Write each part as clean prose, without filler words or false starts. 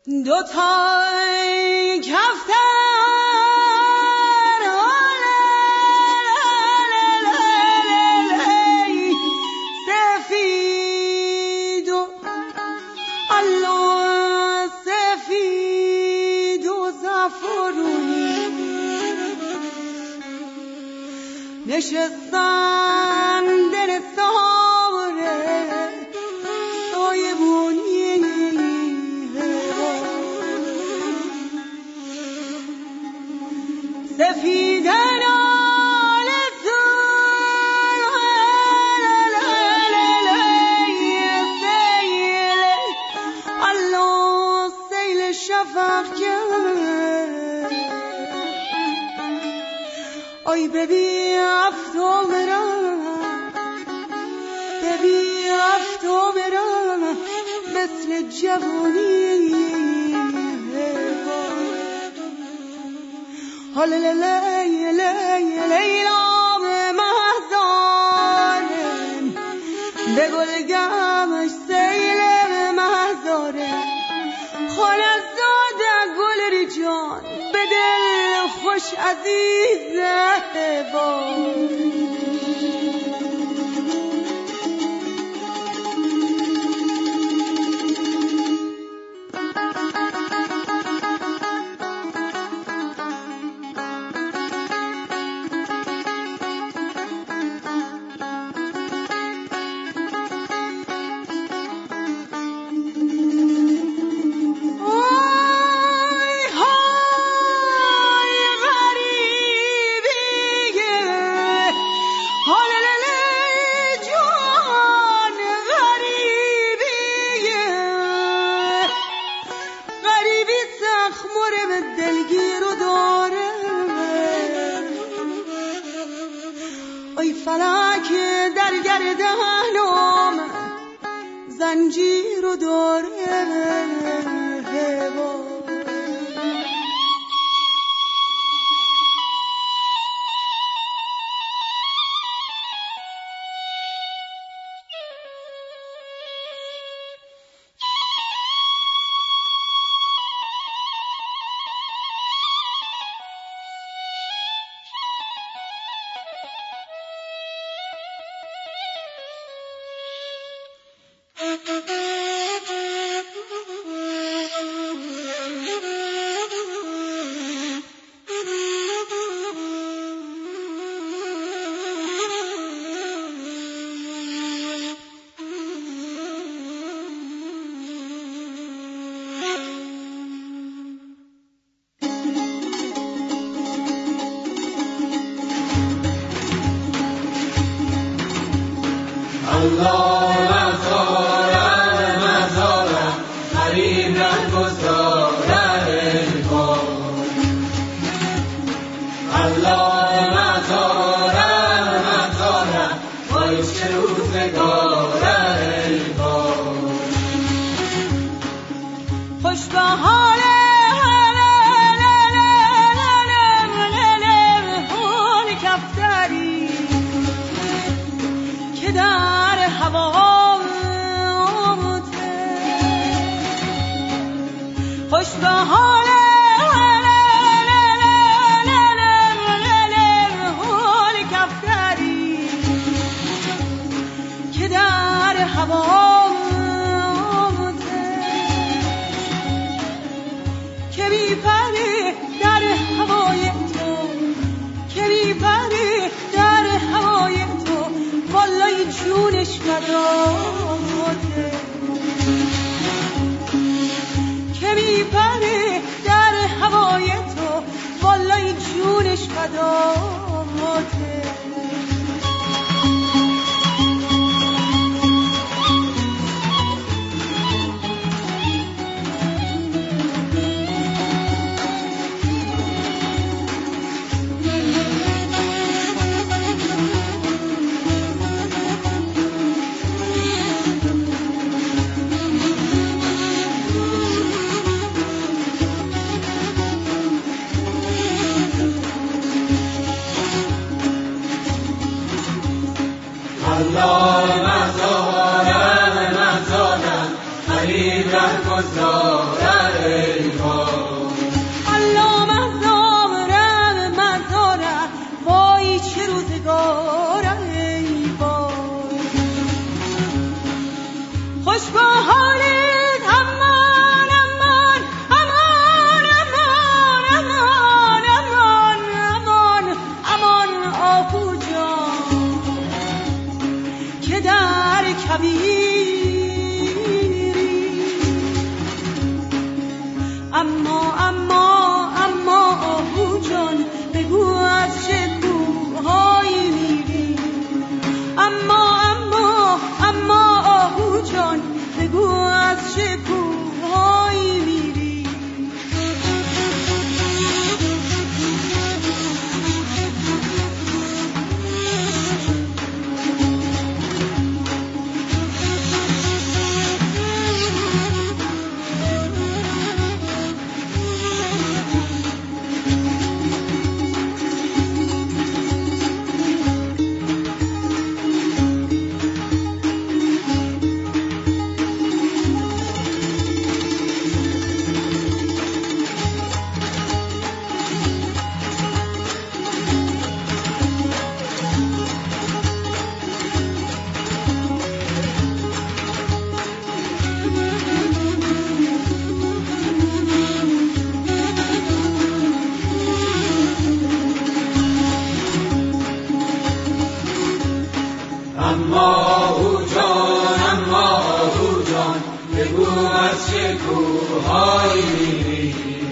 دو تای کفتر سفید و الله سفید و زعفرونی نشستن در ساره سایبونی سفیدن الله سیل شفق کرد آی ببی افتابرم ببی افتابرم مثل جوانی لیلا به مهدارم به گلگمش سیل مهدارم خانه زاده گل ریجان به دل خوش عزیزه باد ای فلک در گردنم زنجیر و داره الله مزارم غریب نگذارد ای باد الله مزارم وای چه روزگارد ای باد خوش به حال کفتری که در خوش به حال کفتری که در هوا که میپری در هوای تو که میپری در هوای تو والای جونش فداته که میپره در هوای تو والای جونش فداته الله مزارم غریب نگذارد خوش به حالت امان امان امان امان امان امان امان آهو جان که در کبیری اما آهو جان بگو از چه کوههایی میری اما آهو جان بگو از چه کوههایی میری اما آهو جان بگو از چه کوههایی میری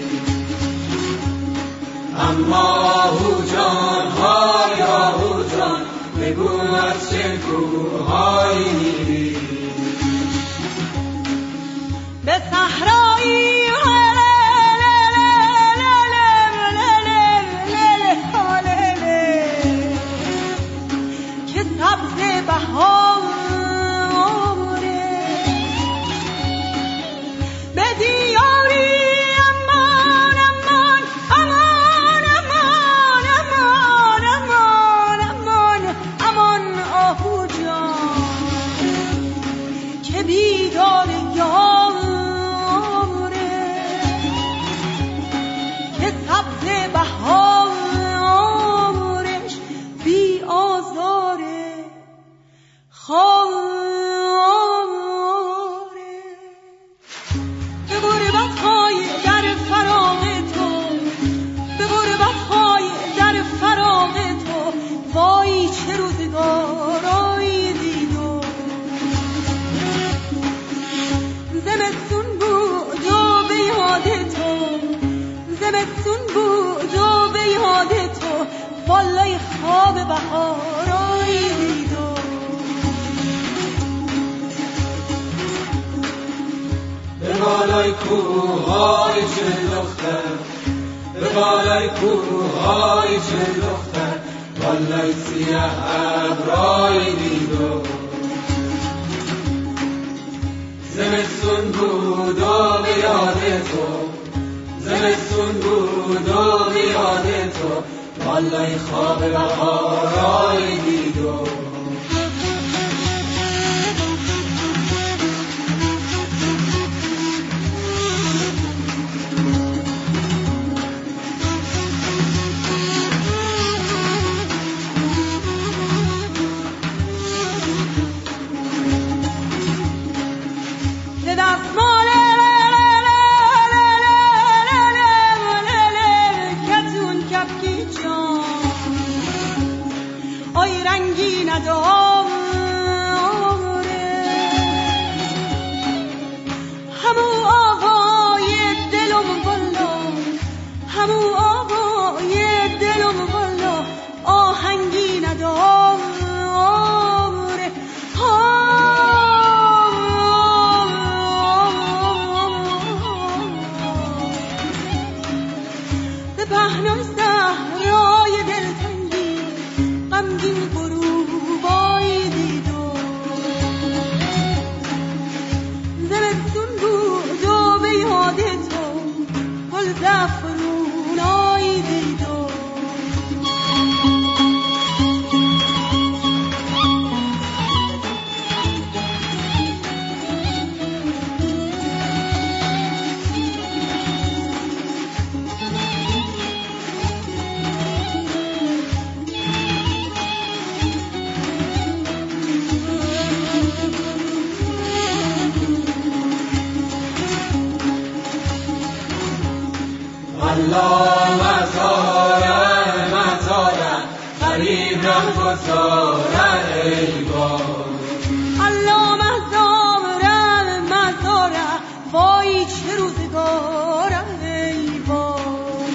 اما آهو جان های آهو جان بگو از چه کوههایی میری به صحرایی که سبز بهاره به دیاری امان امان امان امان امان امان امان آهو جان که بیدار یاره که سبز بهارش بی آزاره خاره به غربت‌های در فراق تو به غربت‌های در فراق تو وای چه روزگارایی دیدو زمستون بود و به یاد تو زمستون بود و به یاد تو والای خواب بهارایی دیدو به بالای کوههای چه دختر به بالای کوههای چه دختر والای سیاه ابرایی دیدو زمستون بود و به یاد تو زمستون بود و به یاد تو والای خواب بهارایی دیدو آی رنگین غریب ره گذارد ای باد الله مهداره مهداره وای چه روزگاره ای باد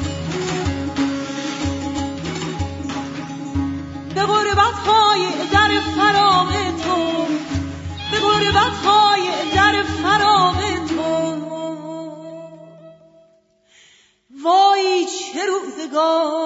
به غربت‌های در فراق تو به غربت‌های در فراق تو وای چه روزگار